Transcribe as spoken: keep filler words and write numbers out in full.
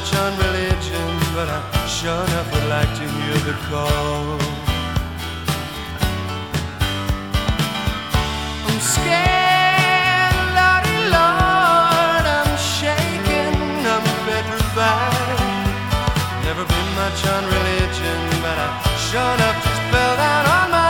much on religion, but I sure enough would like to hear the call. I'm scared, Lordy Lord, I'm shaking, I'm petrified. Never been much on religion, but I sure enough just fell down on my